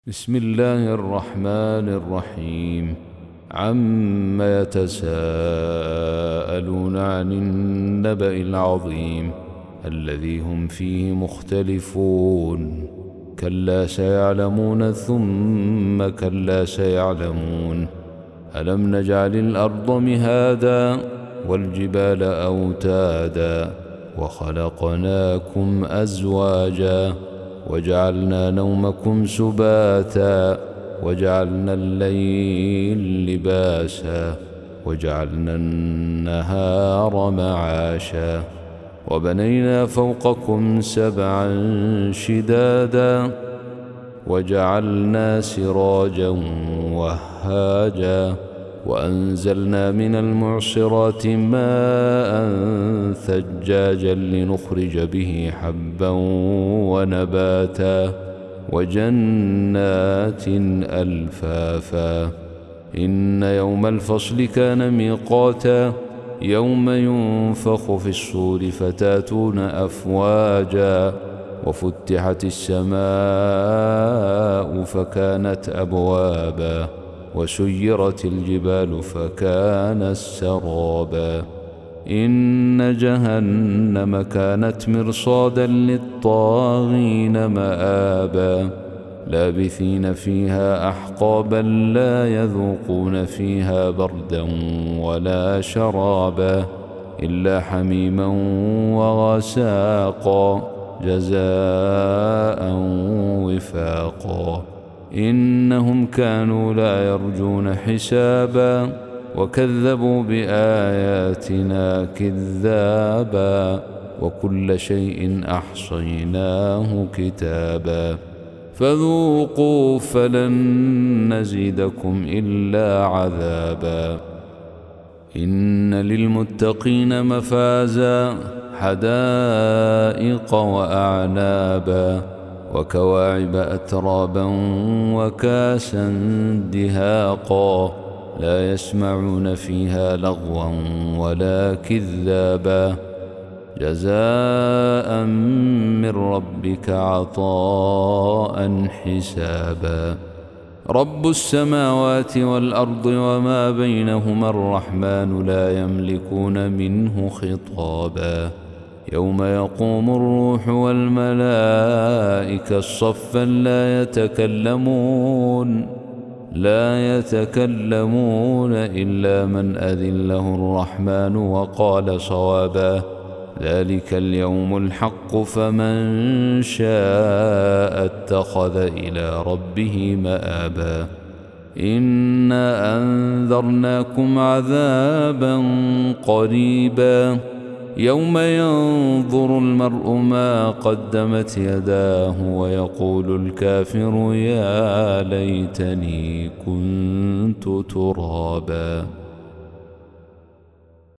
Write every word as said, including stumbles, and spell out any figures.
بسم الله الرحمن الرحيم. عم يتساءلون عن النبأ العظيم الذي هم فيه مختلفون. كلا سيعلمون ثم كلا سيعلمون. ألم نجعل الأرض مهادا والجبال أوتادا وخلقناكم أزواجا وجعلنا نومكم سباتا وجعلنا الليل لباسا وجعلنا النهار معاشا وبنينا فوقكم سبعا شدادا وجعلنا سراجا وهاجا وأنزلنا من المعصرات ماء ثجاجا لنخرج به حبا ونباتا وجنات ألفافا. إن يوم الفصل كان ميقاتا يوم ينفخ في الصور فتاتون أفواجا وفتحت السماء فكانت أبوابا وسيرت الجبال فكانت سرابا. إن جهنم كانت مرصادا للطاغين مآبا لابثين فيها أحقابا لا يذوقون فيها بردا ولا شرابا إلا حميما وغساقا جزاء وفاقا. إنهم كانوا لا يرجون حسابا وكذبوا بآياتنا كذابا وكل شيء أحصيناه كتابا. فذوقوا فلن نزيدكم إلا عذابا. إن للمتقين مفازا حدائق وأعنابا وكواعب أترابا وكاسا دهاقا لا يسمعون فيها لغوا ولا كذابا جزاء من ربك عطاء حسابا. رب السماوات والأرض وما بينهما الرحمن لا يملكون منه خطابا. يوم يقوم الروح والملائكة صفا لا يتكلمون لا يتكلمون إلا من أذن له الرحمن وقال صوابا. ذلك اليوم الحق فمن شاء اتخذ إلى ربه مآبا. إنا أنذرناكم عذابا قريبا يوم ينظر المرء ما قدمت يداه ويقول الكافر يا ليتني كنت ترابا.